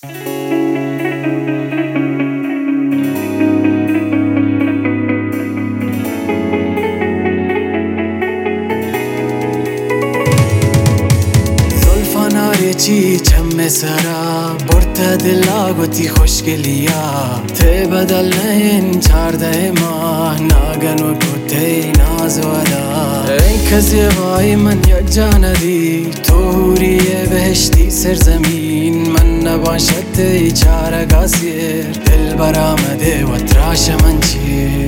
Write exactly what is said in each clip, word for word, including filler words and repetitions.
چی چم سرا برت دلا گوتی خوشگلیا ته بدل نین چارده ماه ناگن و گوتی ناز ودا این کسی وای من یک جان دی توری بهشتی سرزمین من نباشد ای چارگاه سیر دل برآمده و تراش من چی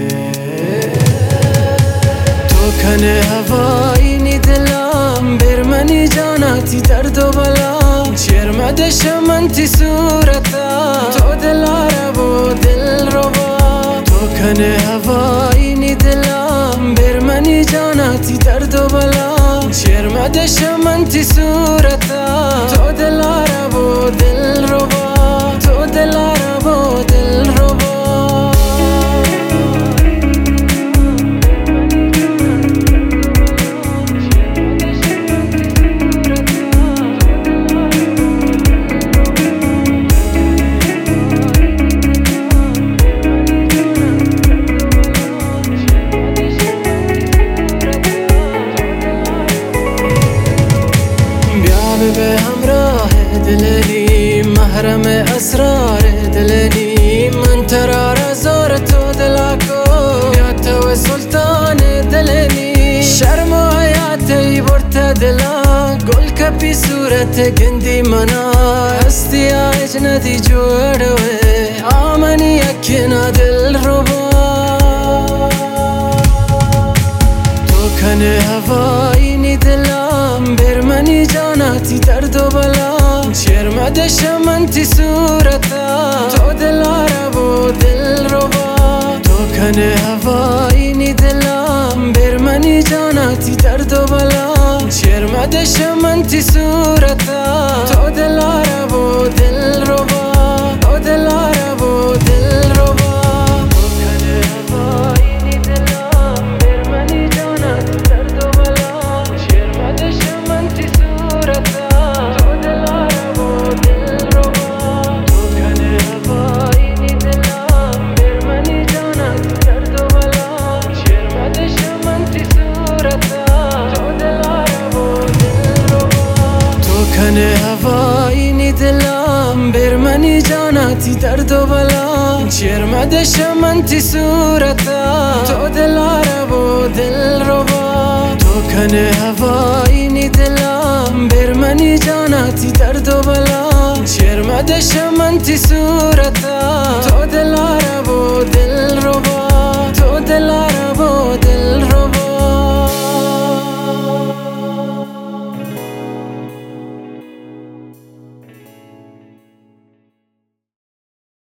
تو کنه هوایی نی دلم برمنی جاناتی درد و بلا چرمده شمنتی صورتا تو دلاره و دل روا تو کنه هوایی نی دلم برمنی جاناتی درد و بلا چرمده شمنتی صورتا تو دلاره و دل روا تو دلاره و دل روا به همراه دلنی محرم اسرار دلنی من ترار زار تو دلاکو یا تو سلطان دلنی شرم و حیاتی برت دلا گل کپی صورت گندی منا هستی آج ندی جوڑوه آمنی اکینا دل ربا تو کنه هوایی نی دلم برمنی جاناتی درد و بلا چرمده شمنتی صورتا تو دلاره و دل روا تو کنه هوایی نی دلم برمنی جاناتی درد و بلا چرمده شمنتی صورتا تو دلاره و دل روا تو دلاره و دل روا کنه هوایی نی دلم برمنی جاناتی درد و بلا چرمده شمنتی صورتا تو دلاره و دل روا تو کنه هوایی نی دلم برمنی جاناتی درد و بلا چرمده شمنتی صورتا